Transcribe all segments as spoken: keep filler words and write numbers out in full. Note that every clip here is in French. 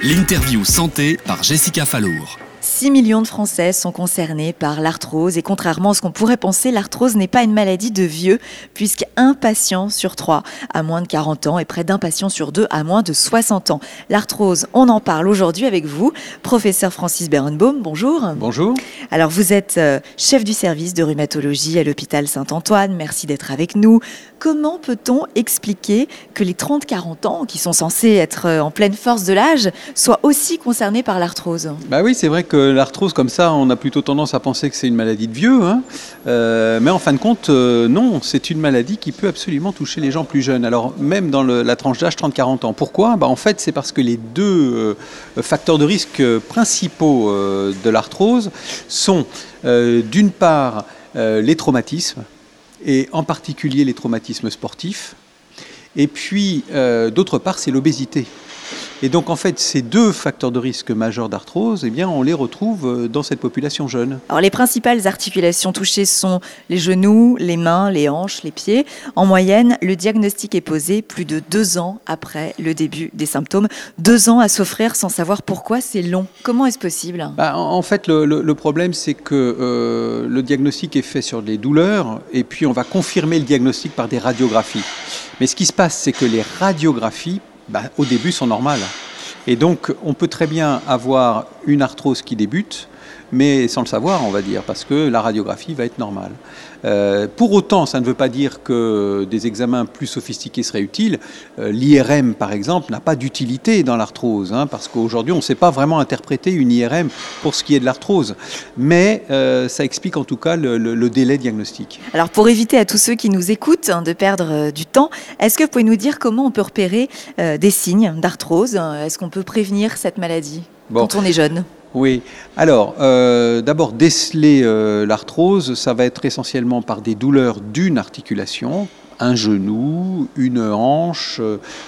L'interview santé par Jessica Fallour. six millions de Français sont concernés par l'arthrose et contrairement à ce qu'on pourrait penser, l'arthrose n'est pas une maladie de vieux puisqu'un patient sur trois a moins de quarante ans et près d'un patient sur deux a moins de soixante ans. L'arthrose, on en parle aujourd'hui avec vous, professeur Francis Berenbaum, bonjour. Bonjour. Alors vous êtes euh, chef du service de rhumatologie à l'hôpital Saint-Antoine, merci d'être avec nous. Comment peut-on expliquer que les trente à quarante ans, qui sont censés être en pleine force de l'âge, soient aussi concernés par l'arthrose ? Bah oui, c'est vrai que l'arthrose, comme ça, on a plutôt tendance à penser que c'est une maladie de vieux. Hein. Euh, mais en fin de compte, euh, non, c'est une maladie qui peut absolument toucher les gens plus jeunes. Alors, même dans le, la tranche d'âge trente à quarante ans. Pourquoi ? Bah, en fait, c'est parce que les deux euh, facteurs de risque principaux euh, de l'arthrose sont, euh, d'une part, euh, les traumatismes, et en particulier les traumatismes sportifs. Et puis, euh, d'autre part, c'est l'obésité. Et donc, en fait, ces deux facteurs de risque majeurs d'arthrose, eh bien, on les retrouve dans cette population jeune. Alors, les principales articulations touchées sont les genoux, les mains, les hanches, les pieds. En moyenne, le diagnostic est posé plus de deux ans après le début des symptômes. Deux ans à souffrir sans savoir pourquoi, c'est long. Comment est-ce possible ? Bah, en fait, le, le, le problème, c'est que euh, le diagnostic est fait sur les douleurs et puis on va confirmer le diagnostic par des radiographies. Mais ce qui se passe, c'est que les radiographies, bah, au début, sont normales. Et donc, on peut très bien avoir une arthrose qui débute, mais sans le savoir, on va dire, parce que la radiographie va être normale. Euh, pour autant, ça ne veut pas dire que des examens plus sophistiqués seraient utiles. Euh, L'I R M, par exemple, n'a pas d'utilité dans l'arthrose, hein, parce qu'aujourd'hui, on ne sait pas vraiment interpréter une I R M pour ce qui est de l'arthrose. Mais euh, ça explique en tout cas le, le, le délai diagnostique. Alors, pour éviter à tous ceux qui nous écoutent hein, de perdre euh, du temps, est-ce que vous pouvez nous dire comment on peut repérer euh, des signes d'arthrose ? Est-ce qu'on peut prévenir cette maladie bon. quand on est jeune ? Oui. Alors, euh, d'abord, déceler euh, l'arthrose, ça va être essentiellement par des douleurs d'une articulation, un genou, une hanche,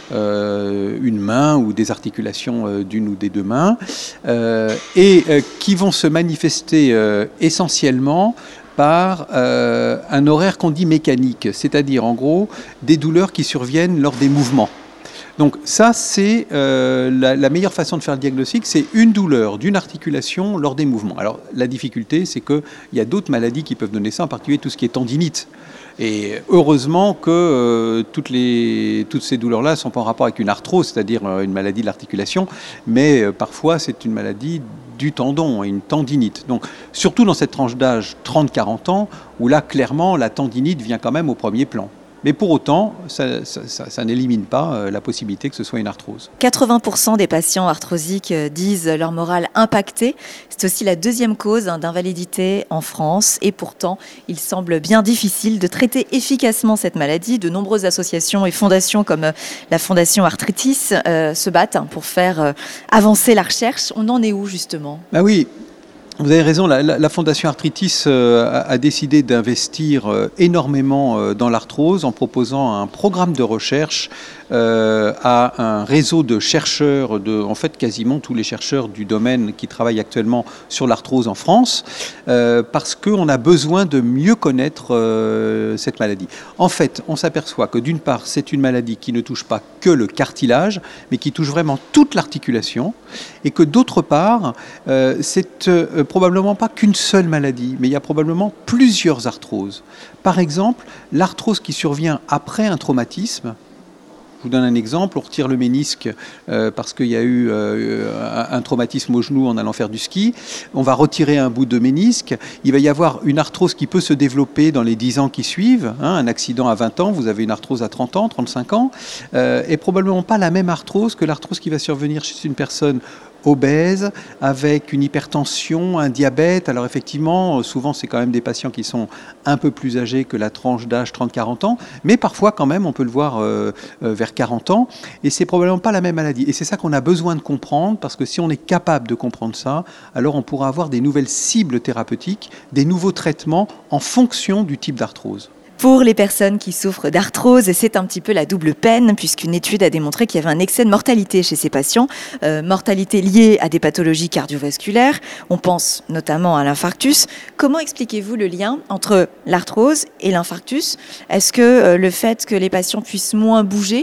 euh, une main ou des articulations euh, d'une ou des deux mains, euh, et euh, qui vont se manifester euh, essentiellement par euh, un horaire qu'on dit mécanique, c'est-à-dire en gros des douleurs qui surviennent lors des mouvements. Donc ça, c'est euh, la, la meilleure façon de faire le diagnostic, c'est une douleur d'une articulation lors des mouvements. Alors la difficulté, c'est qu'il y a d'autres maladies qui peuvent donner ça, en particulier tout ce qui est tendinite. Et heureusement que euh, toutes, les, toutes ces douleurs-là ne sont pas en rapport avec une arthrose, c'est-à-dire euh, une maladie de l'articulation, mais euh, parfois c'est une maladie du tendon, une tendinite. Donc surtout dans cette tranche d'âge trente à quarante ans, où là clairement la tendinite vient quand même au premier plan. Mais pour autant, ça, ça, ça, ça n'élimine pas la possibilité que ce soit une arthrose. quatre-vingts pour cent des patients arthrosiques disent leur morale impactée. C'est aussi la deuxième cause d'invalidité en France. Et pourtant, il semble bien difficile de traiter efficacement cette maladie. De nombreuses associations et fondations comme la Fondation Arthritis euh, se battent pour faire avancer la recherche. On en est où justement ? Ah oui. Vous avez raison, la, la, la Fondation Arthritis euh, a, a décidé d'investir euh, énormément euh, dans l'arthrose en proposant un programme de recherche euh, à un réseau de chercheurs, de, en fait quasiment tous les chercheurs du domaine qui travaillent actuellement sur l'arthrose en France, euh, parce qu'on a besoin de mieux connaître euh, cette maladie. En fait, on s'aperçoit que d'une part, c'est une maladie qui ne touche pas que le cartilage, mais qui touche vraiment toute l'articulation, et que d'autre part, euh, c'est euh, probablement pas qu'une seule maladie, mais il y a probablement plusieurs arthroses. Par exemple, l'arthrose qui survient après un traumatisme. Je vous donne un exemple, on retire le ménisque euh, parce qu'il y a eu euh, un traumatisme au genou en allant faire du ski. On va retirer un bout de ménisque. Il va y avoir une arthrose qui peut se développer dans les dix ans qui suivent. Hein, un accident à vingt ans, vous avez une arthrose à trente ans, trente-cinq ans. Euh, et probablement pas la même arthrose que l'arthrose qui va survenir chez une personne obèse, avec une hypertension, un diabète. Alors effectivement, souvent c'est quand même des patients qui sont un peu plus âgés que la tranche d'âge trente à quarante ans, mais parfois quand même on peut le voir euh, euh, vers quarante ans, et c'est probablement pas la même maladie. Et c'est ça qu'on a besoin de comprendre, parce que si on est capable de comprendre ça, alors on pourra avoir des nouvelles cibles thérapeutiques, des nouveaux traitements en fonction du type d'arthrose. Pour les personnes qui souffrent d'arthrose, c'est un petit peu la double peine, puisqu'une étude a démontré qu'il y avait un excès de mortalité chez ces patients, euh, mortalité liée à des pathologies cardiovasculaires. On pense notamment à l'infarctus. Comment expliquez-vous le lien entre l'arthrose et l'infarctus ? Est-ce que euh, le fait que les patients puissent moins bouger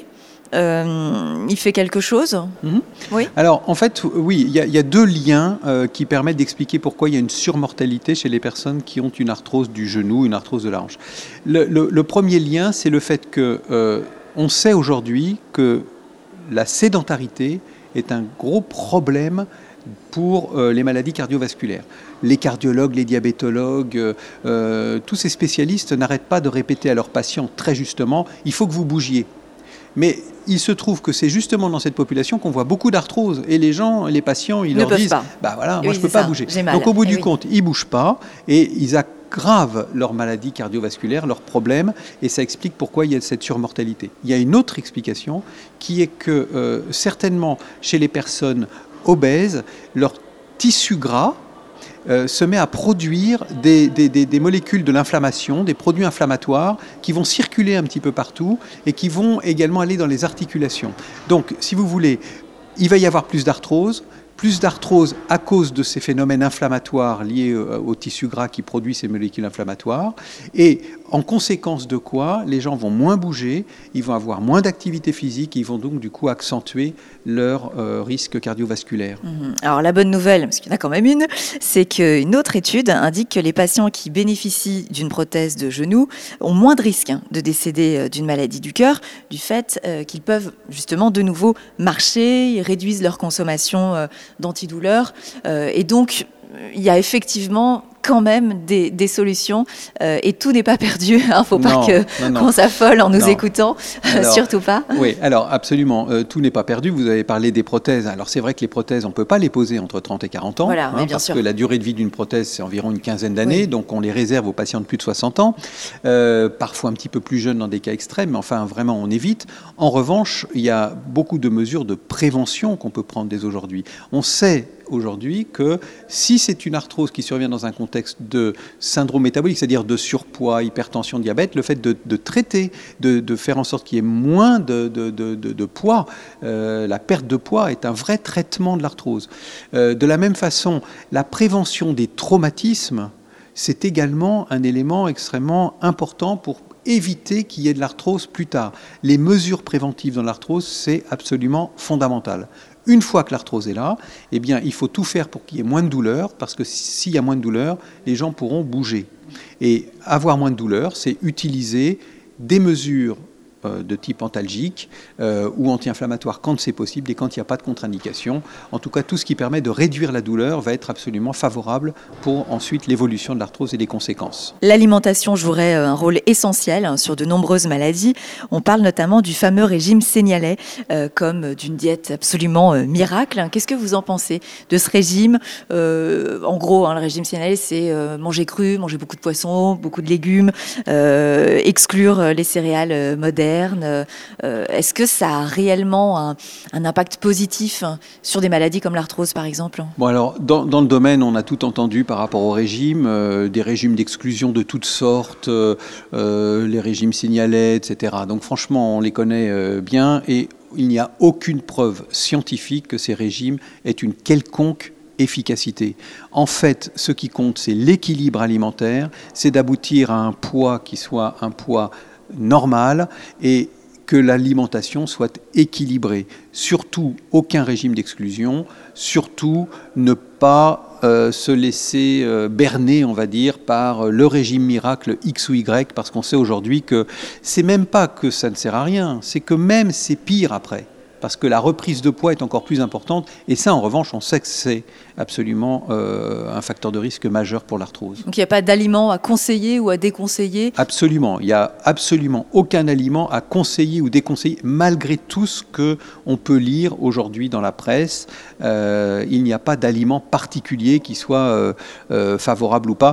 euh, il fait quelque chose. Mmh. Oui. Alors, en fait, oui, il y, y a deux liens euh, qui permettent d'expliquer pourquoi il y a une surmortalité chez les personnes qui ont une arthrose du genou, une arthrose de la hanche. Le, le, le premier lien, c'est le fait que euh, on sait aujourd'hui que la sédentarité est un gros problème pour euh, les maladies cardiovasculaires. Les cardiologues, les diabétologues, euh, tous ces spécialistes n'arrêtent pas de répéter à leurs patients très justement « il faut que vous bougiez ». Mais il se trouve que c'est justement dans cette population qu'on voit beaucoup d'arthrose. Et les gens, les patients, ils ne leur disent pas. « bah voilà, moi oui, je ne peux pas ça, bouger ». Mal. Donc au bout et du oui. compte, ils ne bougent pas et ils aggravent leur maladie cardiovasculaire, leurs problèmes, et ça explique pourquoi il y a cette surmortalité. Il y a une autre explication qui est que euh, certainement chez les personnes obèses, leur tissu gras Euh, se met à produire des, des, des, des molécules de l'inflammation, des produits inflammatoires qui vont circuler un petit peu partout et qui vont également aller dans les articulations. Donc, si vous voulez, il va y avoir plus d'arthrose, plus d'arthrose à cause de ces phénomènes inflammatoires liés au tissu gras qui produit ces molécules inflammatoires. Et en conséquence de quoi, les gens vont moins bouger, ils vont avoir moins d'activité physique, ils vont donc du coup accentuer leur euh, risque cardiovasculaire. Mmh. Alors la bonne nouvelle, parce qu'il y en a quand même une, c'est qu'une autre étude indique que les patients qui bénéficient d'une prothèse de genou ont moins de risques de décéder d'une maladie du cœur, du fait euh, qu'ils peuvent justement de nouveau marcher, ils réduisent leur consommation euh, d'antidouleurs. Euh, et donc, il y a effectivement quand même des, des solutions euh, et tout n'est pas perdu. Il ne faut pas non, que, non, non. qu'on s'affole en nous non. écoutant, alors, surtout pas. Oui, alors absolument, euh, tout n'est pas perdu. Vous avez parlé des prothèses. Alors c'est vrai que les prothèses, on ne peut pas les poser entre trente et quarante ans, voilà, hein, oui, bien parce sûr. que la durée de vie d'une prothèse, c'est environ une quinzaine d'années, oui. donc on les réserve aux patients de plus de soixante ans, euh, parfois un petit peu plus jeunes dans des cas extrêmes, mais enfin vraiment on évite. En revanche, il y a beaucoup de mesures de prévention qu'on peut prendre dès aujourd'hui. On sait aujourd'hui que si c'est une arthrose qui survient dans un contexte de syndrome métabolique, c'est-à-dire de surpoids, hypertension, diabète, le fait de, de traiter, de, de faire en sorte qu'il y ait moins de, de, de, de, de poids, euh, la perte de poids est un vrai traitement de l'arthrose. Euh, de la même façon, la prévention des traumatismes, c'est également un élément extrêmement important pour éviter qu'il y ait de l'arthrose plus tard. Les mesures préventives dans l'arthrose, c'est absolument fondamental. Une fois que l'arthrose est là, eh bien, il faut tout faire pour qu'il y ait moins de douleur, parce que s'il y a moins de douleur, les gens pourront bouger. Et avoir moins de douleur, c'est utiliser des mesures euh, de type antalgique euh, ou anti-inflammatoire quand c'est possible et quand il n'y a pas de contre-indication. En tout cas, tout ce qui permet de réduire la douleur va être absolument favorable pour ensuite l'évolution de l'arthrose et les conséquences. L'alimentation jouerait un rôle essentiel sur de nombreuses maladies. On parle notamment du fameux régime sénégalais euh, comme d'une diète absolument euh, miracle. Qu'est-ce que vous en pensez de ce régime ? euh, En gros, hein, le régime sénégalais, c'est euh, manger cru, manger beaucoup de poissons, beaucoup de légumes, euh, exclure les céréales modernes. Euh, est-ce que ça a réellement un, un impact positif sur des maladies comme l'arthrose, par exemple ? Bon, alors, dans, dans le domaine, on a tout entendu par rapport au régime, euh, des régimes d'exclusion de toutes sortes, euh, euh, les régimes sénégalais, et cetera. Donc, franchement, on les connaît euh, bien et il n'y a aucune preuve scientifique que ces régimes aient une quelconque efficacité. En fait, ce qui compte, c'est l'équilibre alimentaire, c'est d'aboutir à un poids qui soit un poids normal et que l'alimentation soit équilibrée. Surtout, aucun régime d'exclusion, surtout ne pas euh, se laisser euh, berner, on va dire, par le régime miracle X ou Y, parce qu'on sait aujourd'hui que c'est même pas que ça ne sert à rien, c'est que même c'est pire après. Parce que la reprise de poids est encore plus importante. Et ça, en revanche, on sait que c'est absolument euh, un facteur de risque majeur pour l'arthrose. Donc il n'y a pas d'aliment à conseiller ou à déconseiller ? Absolument. Il n'y a absolument aucun aliment à conseiller ou déconseiller, malgré tout ce qu'on peut lire aujourd'hui dans la presse. Euh, il n'y a pas d'aliment particulier qui soit euh, euh, favorable ou pas.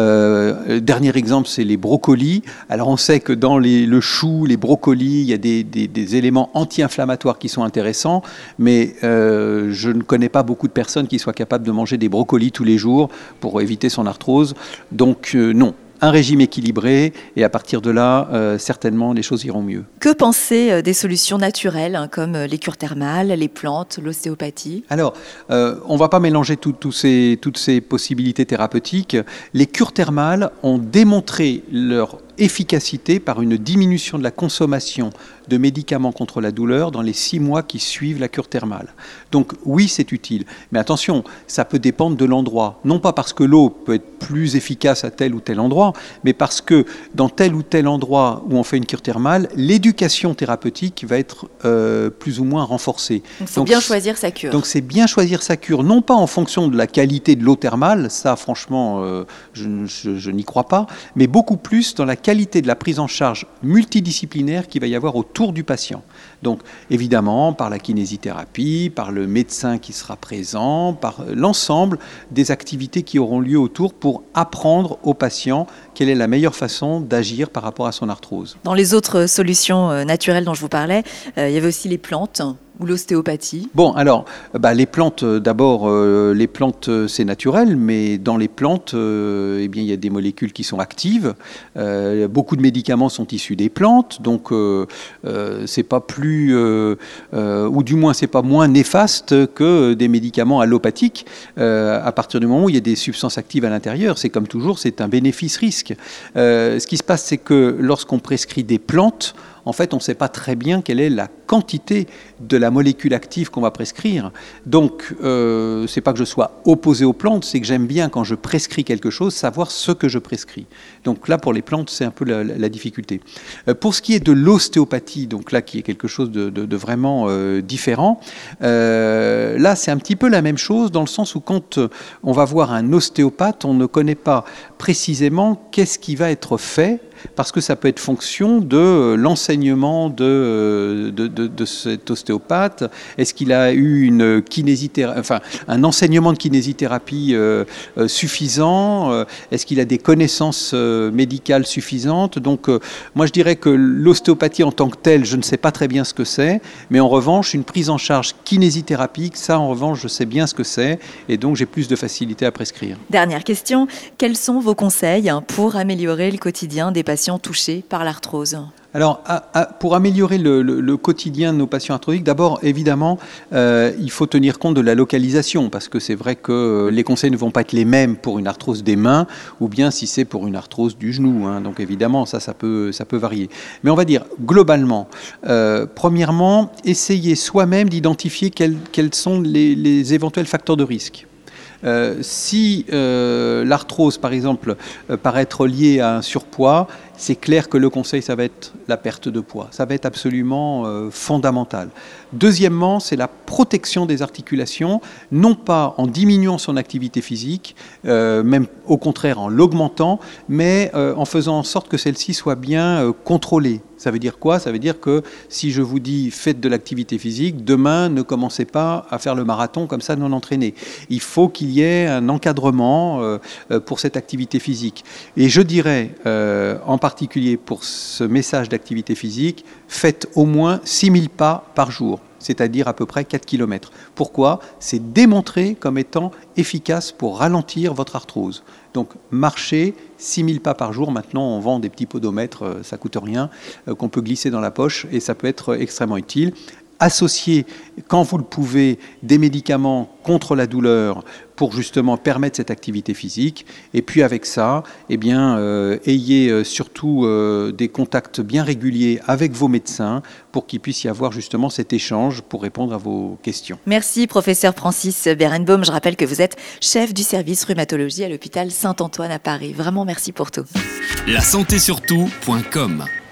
Euh, dernier exemple, c'est les brocolis. Alors on sait que dans les, le chou, les brocolis, il y a des, des, des éléments anti-inflammatoires qui sont intéressants, mais euh, je ne connais pas beaucoup de personnes qui soient capables de manger des brocolis tous les jours pour éviter son arthrose. Donc euh, non, un régime équilibré et à partir de là, euh, certainement, les choses iront mieux. Que penser des solutions naturelles hein, comme les cures thermales, les plantes, l'ostéopathie ? Alors, euh, on ne va pas mélanger tout, tout ces, toutes ces possibilités thérapeutiques. Les cures thermales ont démontré leur efficacité par une diminution de la consommation de médicaments contre la douleur dans les six mois qui suivent la cure thermale. Donc oui, c'est utile. Mais attention, ça peut dépendre de l'endroit. Non pas parce que l'eau peut être plus efficace à tel ou tel endroit, mais parce que dans tel ou tel endroit où on fait une cure thermale, l'éducation thérapeutique va être euh, plus ou moins renforcée. Donc c'est bien choisir sa cure. Donc c'est bien choisir sa cure, non pas en fonction de la qualité de l'eau thermale, ça franchement euh, je, je, je n'y crois pas, mais beaucoup plus dans la qualité de la prise en charge multidisciplinaire qu'il va y avoir autour du patient. Donc évidemment par la kinésithérapie, par le médecin qui sera présent, par l'ensemble des activités qui auront lieu autour pour apprendre au patient quelle est la meilleure façon d'agir par rapport à son arthrose. Dans les autres solutions naturelles dont je vous parlais, euh, il y avait aussi les plantes ou l'ostéopathie. Bon, alors, bah, les plantes, d'abord, euh, les plantes, c'est naturel, mais dans les plantes, euh, eh bien, il y a des molécules qui sont actives. Euh, beaucoup de médicaments sont issus des plantes, donc euh, euh, c'est pas plus, euh, euh, ou du moins c'est pas moins néfaste que des médicaments allopathiques. Euh, à partir du moment où il y a des substances actives à l'intérieur, c'est comme toujours, c'est un bénéfice-risque. Euh, ce qui se passe, c'est que lorsqu'on prescrit des plantes, en fait, on ne sait pas très bien quelle est la quantité de la molécule active qu'on va prescrire. Donc, euh, c'est pas que je sois opposé aux plantes, c'est que j'aime bien, quand je prescris quelque chose, savoir ce que je prescris. Donc là, pour les plantes, c'est un peu la, la difficulté. Euh, pour ce qui est de l'ostéopathie, donc là, qui est quelque chose de, de, de vraiment euh, différent, euh, là, c'est un petit peu la même chose, dans le sens où quand on va voir un ostéopathe, on ne connaît pas précisément qu'est-ce qui va être fait, parce que ça peut être fonction de l'enseignement de, de, de, de cet ostéopathe. Est-ce qu'il a eu une kinésithérapie, enfin, un enseignement de kinésithérapie euh, euh, suffisant? Est-ce qu'il a des connaissances euh, médicales suffisantes? Donc, euh, moi, je dirais que l'ostéopathie en tant que telle, je ne sais pas très bien ce que c'est, mais en revanche, une prise en charge kinésithérapique, ça, en revanche, je sais bien ce que c'est, et donc j'ai plus de facilité à prescrire. Dernière question, quels sont vos conseils pour améliorer le quotidien des patients touchés par l'arthrose? Alors, à, à, pour améliorer le, le, le quotidien de nos patients arthrosiques, d'abord, évidemment, euh, il faut tenir compte de la localisation, parce que c'est vrai que les conseils ne vont pas être les mêmes pour une arthrose des mains, ou bien si c'est pour une arthrose du genou. Hein. Donc, évidemment, ça, ça peut, ça peut varier. Mais on va dire, globalement, euh, premièrement, essayer soi-même d'identifier quels, quels sont les, les éventuels facteurs de risque. Euh, si euh, l'arthrose, par exemple, euh, paraît être liée à un surpoids, c'est clair que le conseil, ça va être la perte de poids. Ça va être absolument euh, fondamental. Deuxièmement, c'est la protection des articulations, non pas en diminuant son activité physique, euh, même au contraire en l'augmentant, mais euh, en faisant en sorte que celle-ci soit bien euh, contrôlée. Ça veut dire quoi? Ça veut dire que si je vous dis faites de l'activité physique, demain ne commencez pas à faire le marathon comme ça non entraîné. Il faut qu'il y ait un encadrement euh, pour cette activité physique. Et je dirais euh, en particulier pour ce message d'activité physique, faites au moins six mille pas par jour, c'est-à-dire à peu près quatre kilomètres. Pourquoi? C'est démontré comme étant efficace pour ralentir votre arthrose. Donc marcher six mille pas par jour, maintenant on vend des petits podomètres, ça coûte rien, qu'on peut glisser dans la poche et ça peut être extrêmement utile. Associer, quand vous le pouvez, des médicaments contre la douleur pour justement permettre cette activité physique. Et puis avec ça, eh bien, euh, ayez euh, surtout euh, des contacts bien réguliers avec vos médecins pour qu'il puisse y avoir justement cet échange pour répondre à vos questions. Merci professeur Francis Berenbaum. Je rappelle que vous êtes chef du service rhumatologie à l'hôpital Saint-Antoine à Paris. Vraiment merci pour tout. La santé surtout point com